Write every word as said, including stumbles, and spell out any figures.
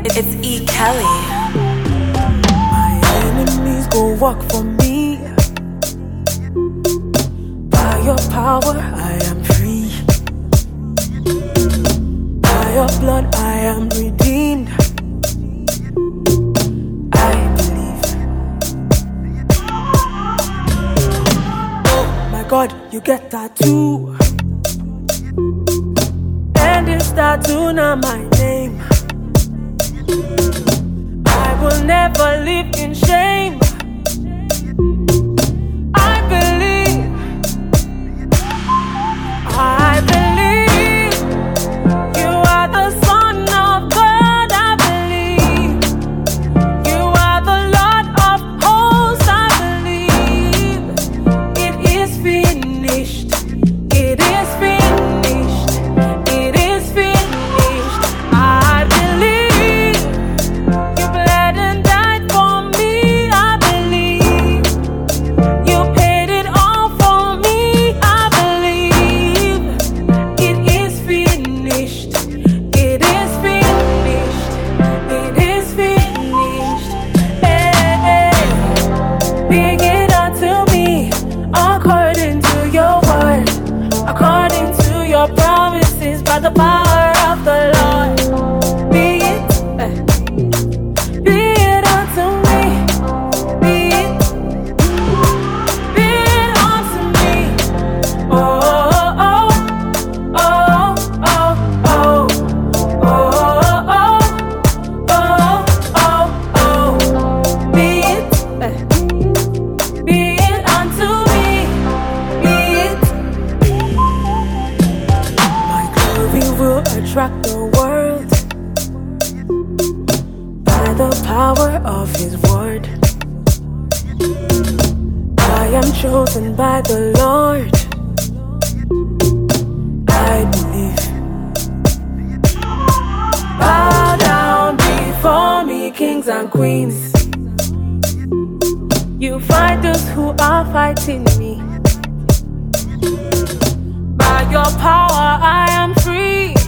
It, it's E. Kelly. My enemies go work for me. By your power, I am free. By your blood, I am redeemed. I believe. Oh my God, you get that too. And this tattoo now my name. I will never live in shame. I believe. I believe you are the Son of God. I believe you are the Lord of hosts. I believe it is finished. It is finished. It is finished. I believe you bled and died for me. I believe you paid it all for me. I believe it is finished. It is finished. It is finished. Hey, hey. Be it unto me according to your word, according to your promises, by the power of the Lord. Be it, eh, be it unto me. Be it, be it unto me. Oh, oh, oh, oh, oh, oh, oh, oh, oh, oh. Be it, eh, be it unto me. Be it. My glory will attract the world by the power of His word. I am chosen by the Lord. I believe. Bow down before me, kings and queens. You fight those who are fighting me. By your power, I am free.